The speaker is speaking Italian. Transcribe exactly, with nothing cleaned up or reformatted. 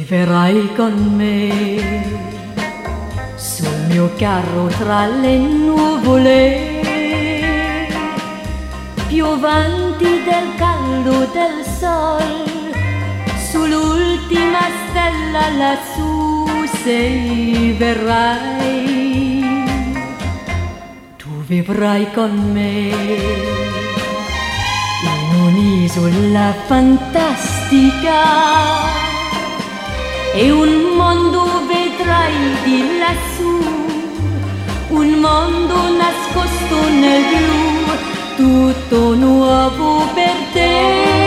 verrai con me sul mio carro tra le nuvole, piovanti del caldo del sol, sull'ultima stella lassù sei verrai, tu vivrai con me in un'isola fantastica, e un mondo vedrai di lassù, un mondo nascosto nel blu, tutto nuovo per te.